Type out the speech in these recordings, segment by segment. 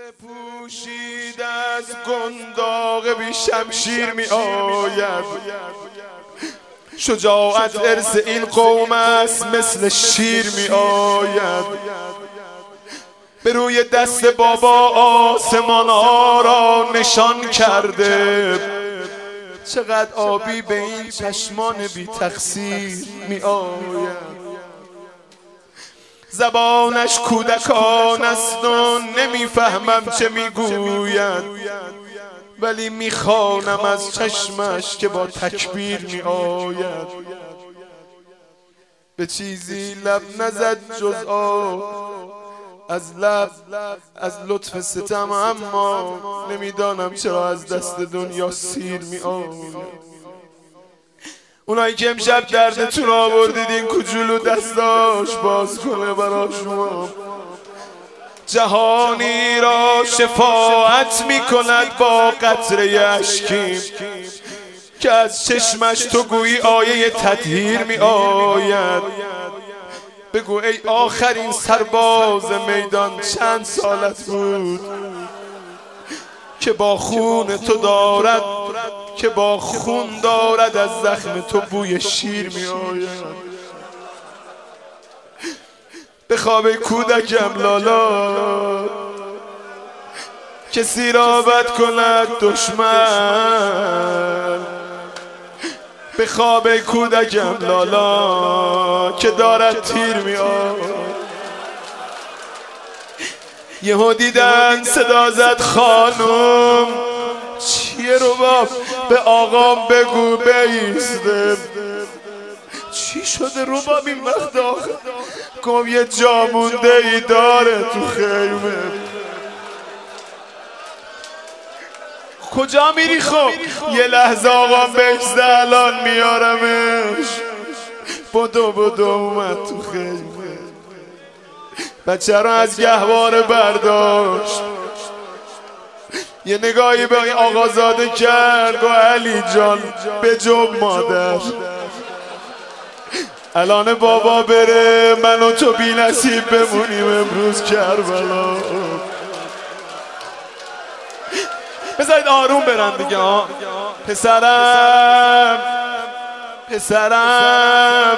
پوشید از گنداق بی شمشیر می آید. شجاعت ارث این قوم است مثل شیر می آید. به روی دست بابا آسمان ها را نشان کرده. چقدر آبی به این چشمان بی تقصیر می آید. زبانش کودکان است و نمیفهمم چه میگوید، ولی میخوانم از چشمش که با تکبیر می آید. به چیزی لب نزد جز از لب از لطف ستم، اما نمیدانم چرا از دست دنیا سیر می آید. اونایی که امشب دردتون آوردید این کوچولو دستاش باز کنه برا شما. جهانی را شفاعت می کند با قطره اشکیم که از چشمش تو گویی آیه تطهیر می آید. بگو ای آخرین سرباز میدان چند سالت بود که با خون تو دارد، که با خون دارد از زخم تو بوی شیر می آید. به خواب کودکم لالا کسی را بد کند دشمن. به خواب کودکم لالا که دارد تیر می آید. یهو دیدن صدا زد خانم چیه رباب؟ به آقام بگو بیسته. چی شده رباب این وقت آخه؟ گم یه جا مونده ای داره تو خیمه. کجا میری خب؟ یه لحظه آقام بیسته الان میارمش. بدو اومد تو خیمه. بچه را از گهواره برداشت، یه نگاهی به این آقازاده کرد. گو علی جان بجنب مادر، الان بابا بره من و تو بی نصیب بمونیم امروز کربلا. بذارید آروم برن دیگه. پسرم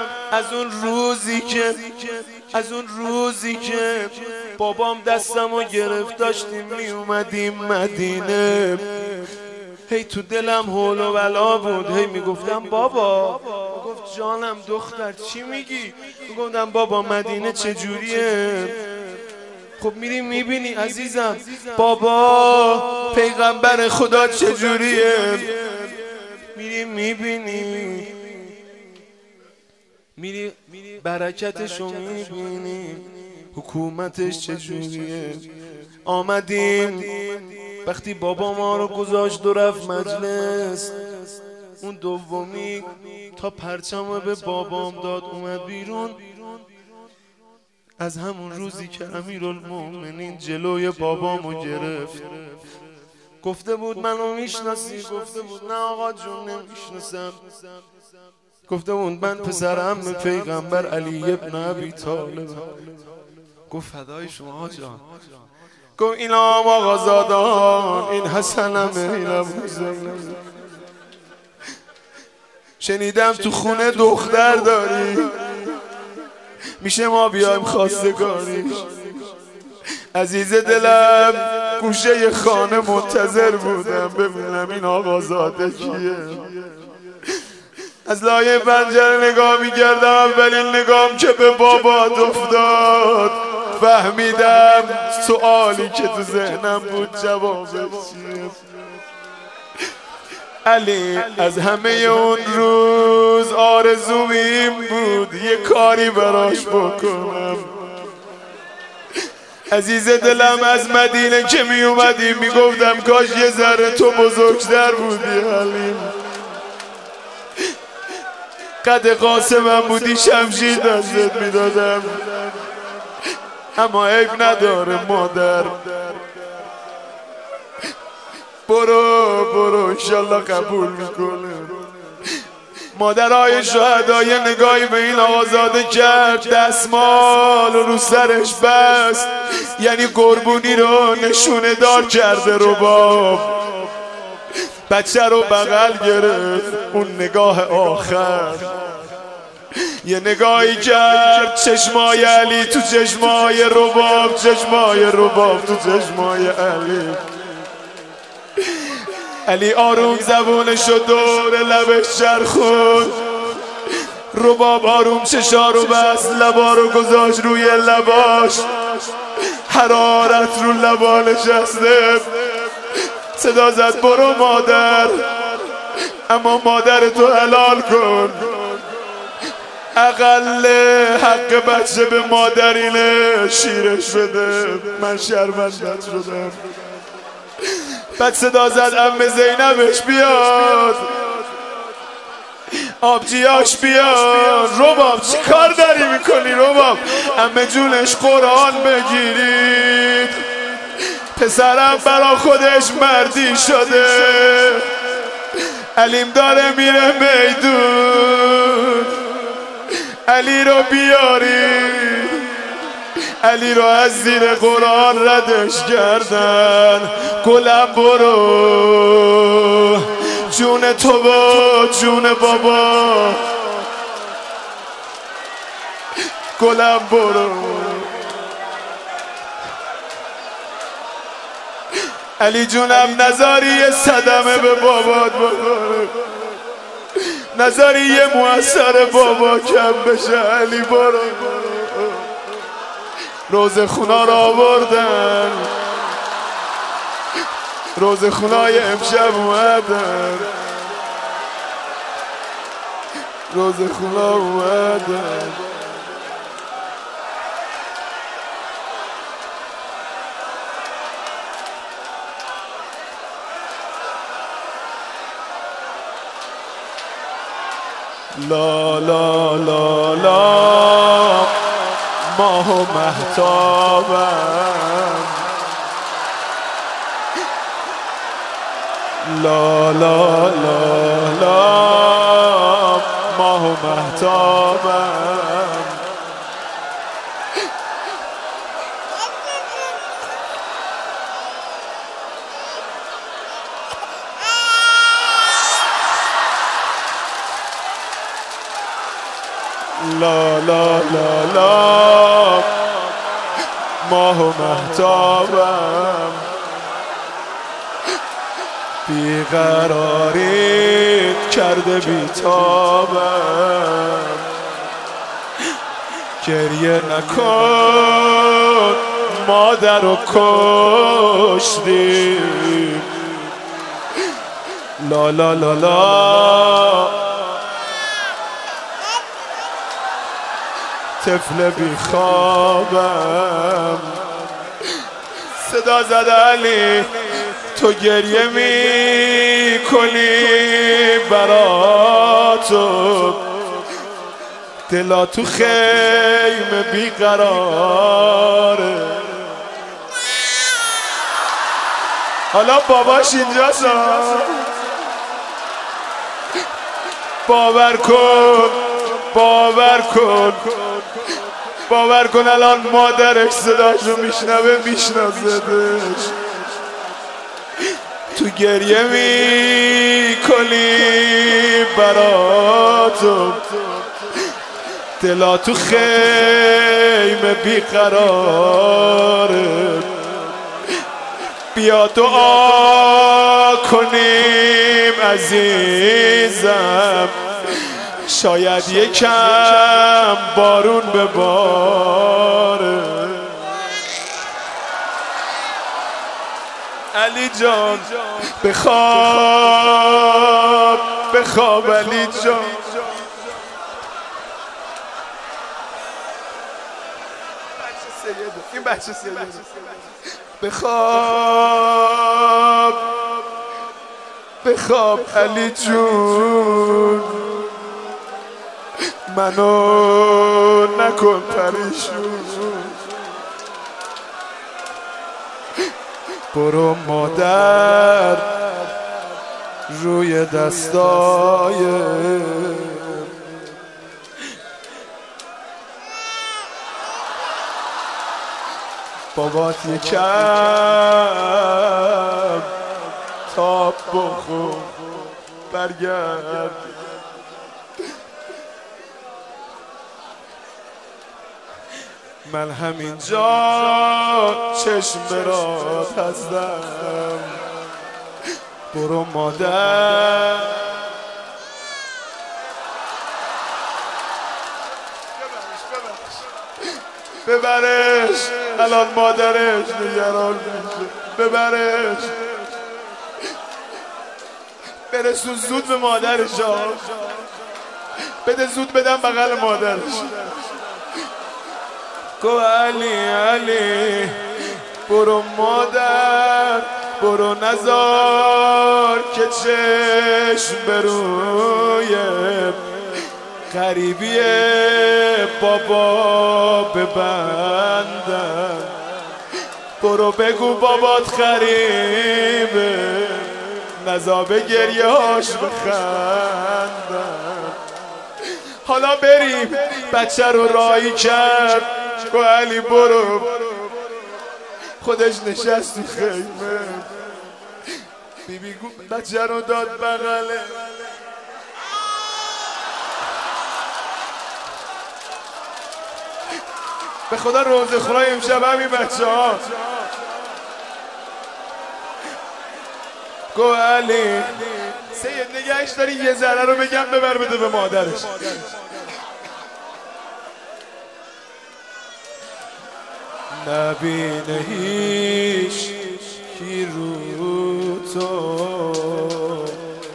از اون روزی که بابام دستمو گرفت داشتیم می اومدیم مدینه، هی تو دلم هول و بلا بود. هی میگفتم بابا، گفت جانم دختر چی میگی؟ میگفتم بابا مدینه چجوریه؟ خب میری میبینی عزیزم بابا پیغمبر خدا چجوریه؟ میری میبینی، میری برکتشو میبینی، حکومتش چجوریه. آمدیم وقتی بابا ما رو گذاشت و رفت مجلس، اون دومی تا پرچم به بابام داد اومد بیرون. از همون روزی که امیرالمومنین جلوی بابامو گرفت گفته بود منو میشناسی؟ گفته بود نه آقا جون نمیشناسم. گفته بود من پسرم پیغمبر علی ابن ابی طالب. گفت فدای شما جان. گفت اینا هم آقازادان، این حسنمه، این ابوذرمه. شنیدم تو خونه دختر داری، میشه ما بیایم خواستگاریش؟ عزیز دلم گوشه خانه منتظر بودم ببینم این آقازاده کیه. از لایه پنجره نگاه میکردم، اولین نگام که به بابات افتاد فهمیدم سوالی که تو ذهنم بود جوابش چیه. علی از همه اون روز آرزوم این بود یه کاری براش بکنم. عزیز دلم از مدینه که می اومدیم میگفتم کاش یه ذره تو بزرگتر بودی حلیم. قد قاسمم بودی شمشیر دستت میدادم، اما عیب نداره مادر. برو انشالله قبول میکنه. مادرای شهدا یه نگاهی به این آقازاده کرد، دستمال رو سرش بست، یعنی قربونی رو نشونه دار کرده رباب. بچه رو بغل گرفت، اون نگاه آخر یه نگاهی کرد، چشمای علی تو چشمای رباب، چشمای رباب تو چشمای علی. علی آروم زبونشو دور لبش چرخون، رباب آروم چشارو بست، لبا رو گذاشت روی لباش، حرارت رو لبا نشسته. صدا زد برو مادر، اما مادر تو حلال کن. اقل حق بچه به مادرینه، شیرش بده، من شرمندت شدم. بعد صدا زد عمه زینبش بیاد، آبجیاش بیاد. رباب چی کار داری میکنی رباب؟ عمه جونش قرآن بگیرید، پسرم برا خودش مردی شده، علیم داره میره میدون، علی رو بیاری. علی رو از زیر قرآن ردش کردن. گلم برو، جون تو با جون بابا، گلم برو. علی جونم نظری صدمه به بابات بخوره، نظری موثر بابا کم بشه. علی برو. روزه خونا را آوردن، روزه خونای امشب اومدن، روزه خونا اومدن. لا لا لا لا ماه و مهتابم، لا لا لا لا ماه و مهتابم. لا لا لا لا ماه و مهتابم، بیقراریت کرده بیتابم. گریه نکن مادر رو کشتی، لا لا لا لا طفل بیخوابم. صدا زد علی تو گریه می کنی براتو، دلا تو خیمه بیقراره. حالا باباش اینجاست، باور کن باور کن باور کن الان مادرش صداشو میشنوه میشناسدش. تو گریه میکنی براتو، دلا تو خیمه بیقراره. بیا دعا کنیم عزیزم، شاید یکم بارون بباره. علی جان بخواب بخواب علی جان. این بچه سیده بخواب بخواب علی جون، منو نکن پریشون. برو مادر روی دستای بابات یکم تاب بخور برگرد. من همینجا چشم برات هستم، برو مادر ببرش، الان مادرش نگران میشه، ببرش برسون زود به مادرش، بده زود بدم بغل مادرش. گو علی برو مادر، برو نزار که چشم بروی غریبی بابا ببندم. برو بگو بابات غریبه، نزا به گریه هاش بخندم. حالا بریم بچه رو راهی کرد. گو علی برو، خودش نشست تو خیمه، بیبی بچه رو داد بغله. به خدا روزه خورای امشب همین بچه ها. گو علی سید نگهش داری، یه ذره رو بگم ببر بده به مادرش. نبینه هیچ کی رو تو،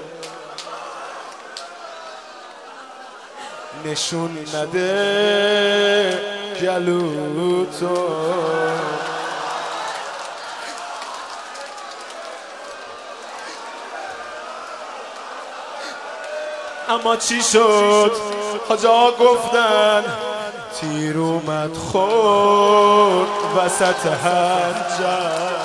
نشون نده گلو تو. اما چی شد؟ حاجا گفتن تیر اومد خورد وسط هنجر،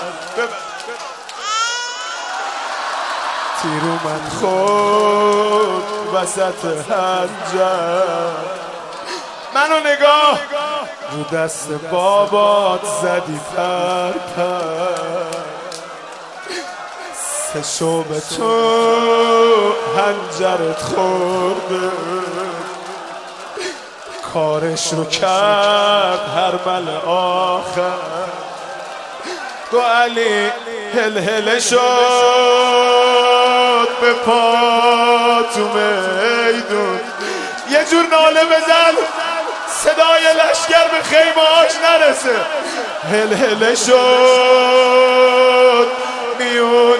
تیر اومد خورد وسط هنجر. منو نگاه رو دست بابات زدی پر پر، سه شعبه تو هنجرت خورده، کارش رو کرد هر مل آخر. گو علی هل هل شد به پا تو میدون، یه جور ناله بزن صدای لشگر به خیمه‌هاش نرسه. هل هل شد میون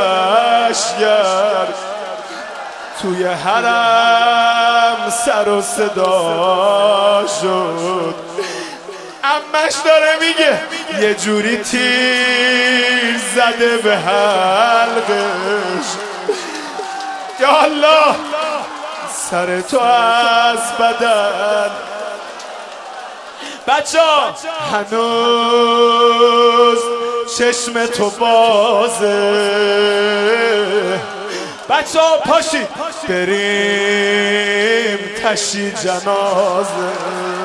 لشگر، توی حرم سر و صدا شد. امش داره میگه یه جوری تیر زده به حلقش، یا الله سر تو از بدن. بچه هنوز چشم تو بازه، بچه ها پاشید بریم تشییع جنازه.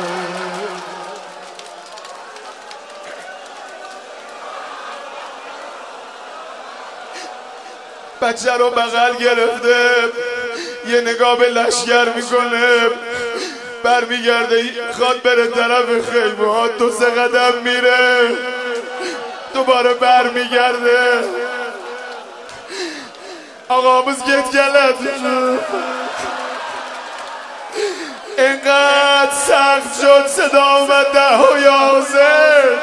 بچه رو بغل گرفته، یه نگاه به لشگر میکنه، برمیگرده خواد بره طرف خیمه ها، 2-3 قدم میره دوباره برمیگرده. آقا بز گت گلت اینقدر سخت شد صدا اومد 10 و 11.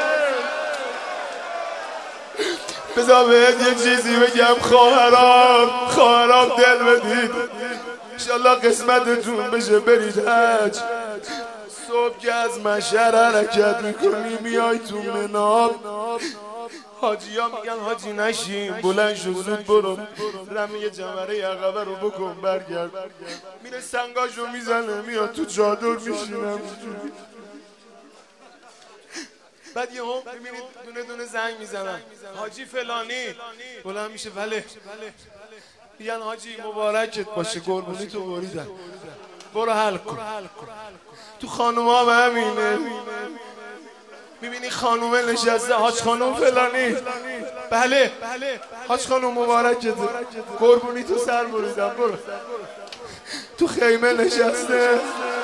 بذار بهت یه چیزی بگم خواهرام دل بدید، انشالله قسمتتون بشه برید حج. صبح که از مشهر حرکت میکنی میای تو مناب، حاجی ها میگن حاجی نشیم بلند شو زود برو، رمی یه جمره عقبه رو بکن برگرد. میره سنگاشو میزنه میاد تو چادر میشینم. بعد یه هم میبینید دونه دونه زنگ میزنن، حاجی فلانی بلند میشه، بله. میگن حاجی مبارکت باشه، قربونی تو بریدن، برو حل کن. تو خانوما هم همینه، میبینی خانومه نشسته، حاج خانوم فلانی، بله حاج خانوم مبارکته، قربونی تو سر بریدن، برو. تو خیمه نشسته،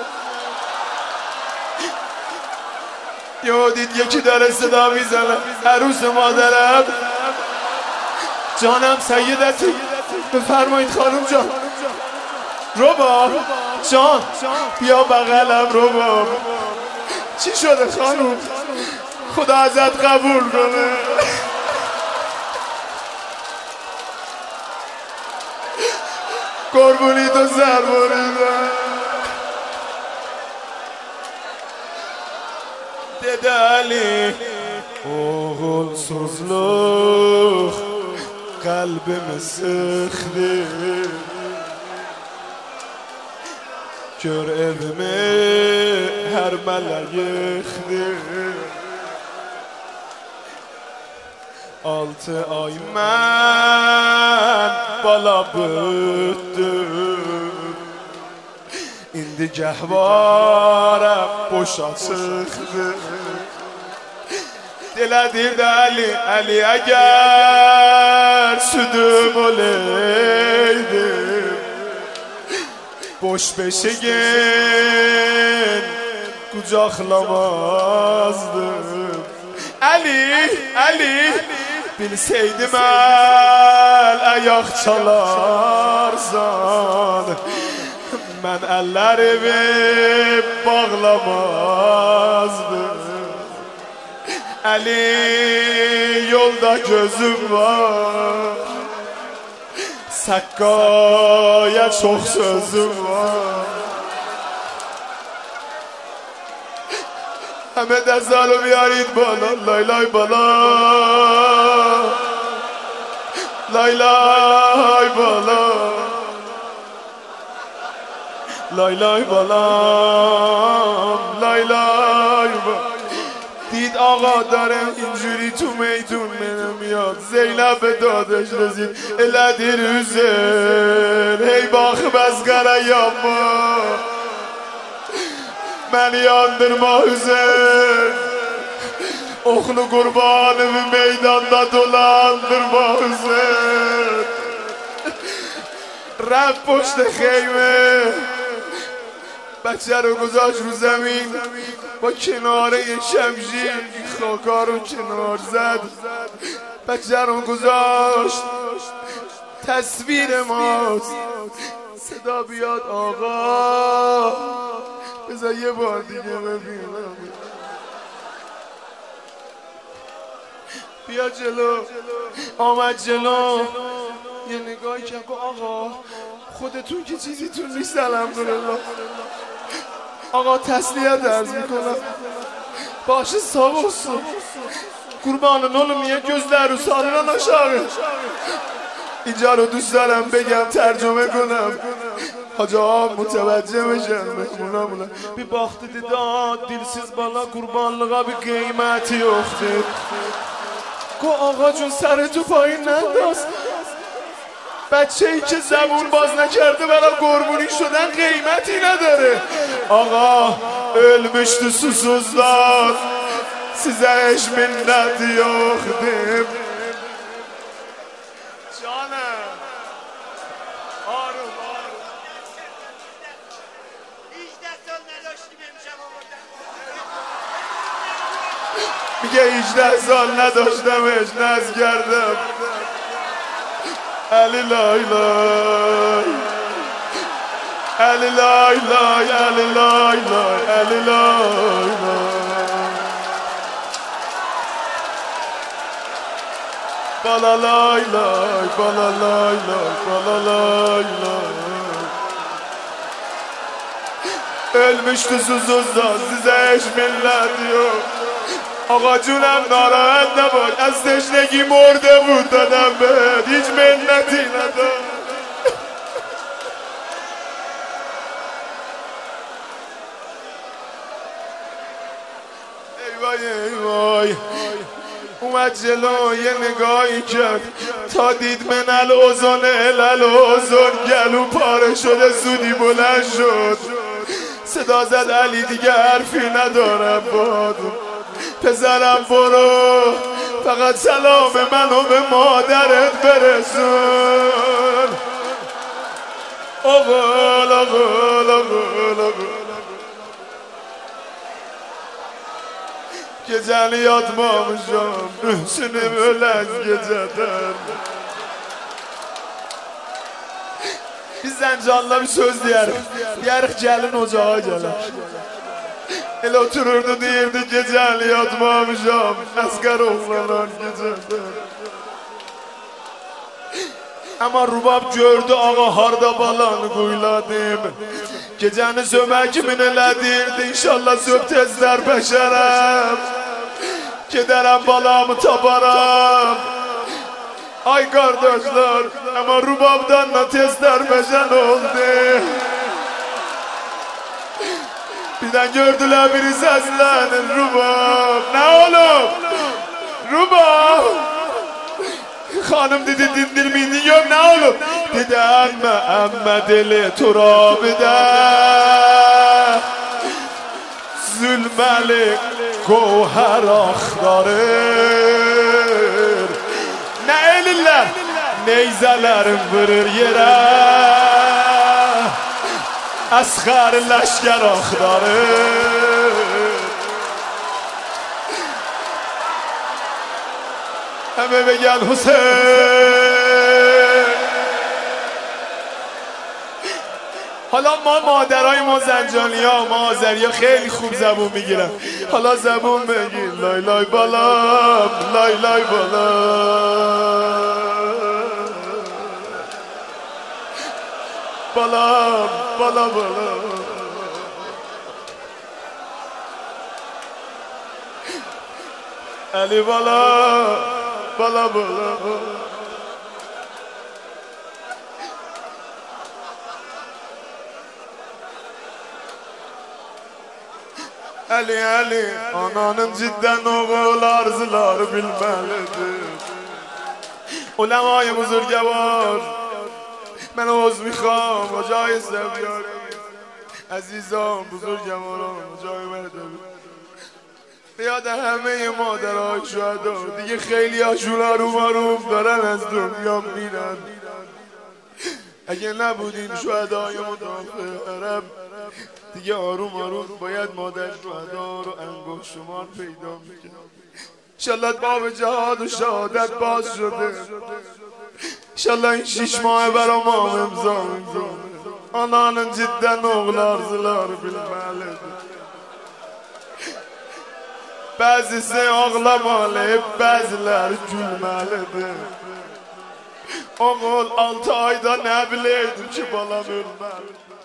یه دید یکی داره صدا میزنه، عروس مادرم، جانم سیدتی، بفرمایید خانوم جان. رباب جان بیا بغلم رباب. چی شده خانوم؟ خدا ازت قبول کنه. قربونی تو سر بریدن. دده علی oğul sözlük kalbimi sıktı, kör evimi her melek yıktı. 6 ay mən bala büttüm, indi gəhvarəm boşa çıxdı. Dilədirdi Ali, Ali əgər südüm oleydim, boş beşigin qucaqlamazdım. Ali, Ali, bilseydim əl ayaq çalarsan, mən əllərimi bağlamazdım. Ali, yolda gözüm var, Saqqaya çox sözüm var. همه دستانو بیارید بالا، لای لای بالا، لای لای بالا، لای لای بالا، لای لای بالا. دید آقا داره اینجوری تو میدون میاد، زینب به دادش رسید، الادی روزن هی باخ بزگره یاما، من yandırma Hüseyin, oklu kurbanımı meydanda dolandırma Hüseyin. رفت پشت خیمه، بچه رو گذاشت رو زمین، با کناره شمشیر خاکا رو کنار زد، بچه رو گذاشت. تصویر ماست، صدا بیاد آقا، بذار یه بار دیگه ببینم، بیا جلو. آمد جلو، یه نگاهی که آقا خودتون که چیزیتون نیست الحمدلله. آقا تسلیت عرض میکنم، باشه sağ olsun. Kurbanın oğlum niye gözler sarılan aşağı. اینجا رو دوست دارم بگم، ترجمه کنم، حاج آقا متوجه بشن. مهمونامونه bir baktı dedi dilsiz bala kurbanlığa bir kıymeti yoktu. Go آقا جون سر تو پایین ننداز، بچه‌ای که زبون باز نکرده برای قربونی شدن قیمتی نداره. آقا ölmüştü susuzlar، size hiç minnet yoktu. جانم آروم آروم. 18 سال نداشتیم امشب آوردم. میگه 18 سال نداشتمش، نز کردم. علی لای لای، علی لای لای، علی لای لای، علی لای لای. بالا لای لای، بالا لای لای، بالا لای لای. ölmüştü susuzdan، size hiç millet yok. آقا جونم ناراحت نباش، از تشنگی مرده بود دادم بهت، هیچ منتی ندارم. ایوای ایوای. وای اومد جلو یه نگاهی کرد تا دید من الازن الازن گلو پاره شده زودی بلند شد صدا زد علی دیگه حرفی ندارم باد پسرم برو فقط سلام منو به مادرت برسون آقل آقل آقل آقل Gecəliyat mamışam, ünsünüm ölən gecədən Biz Zəncanla bir söz deyərik Deyərik gəlin ocağa gələr Elə otururdu deyirdi gecəliyat mamışam Əsqər oğlanan gecədən Ama Rubab gördü ağa harda balanı quyladım Gecəni sömək kimin elədirdi İnşallah söp tezlər bəşərəm Gedərəm balamı tabaram Ay qardaşlar Ama Rubabdan da tezlər bəşən oldu Birdən gördülər biri səslənir Rubab Nə olub? Rubab Xanım dedi dindirmiyini gör ne olur Dedi əmmə dili turabidə Zülməli qohər axtarır Nə elirlər Neyzələrin vırır yerə Əsxər ləşkər axtarır همه بگن حسین حالا ما مادرای ما زنجانی ها ما آذری ها خیلی خوب زبون میگیرن حالا زبون بگیر لای لای بالام لای لای بالام بالام بالا بالا علی بالا بالا بالا علی علی ananın cidden oğul arzuları bilmelidir علمای بزرگوار من عوض میخوام جای سبیاری عزیزان بزرگواران جای مردم یاد همه مادرهای شهدا دیگه خیلی هاشون آروم آروم دارن از دنیا میرن اگه نبودین شهدای مدافع عرب دیگه آروم آروم باید مادر شهدا رو انگشت شمار پیدا میکنن انشالله باب جهاد و شهادت باز شده انشالله این 6 ماه برا ما امضا میکنه آنان جدا oğul arzuları bilmelidir Bəzisi ağlamalı, bəzilər gülməlidir Oğul 6 ayda nə biləydim ki balam ölməlidir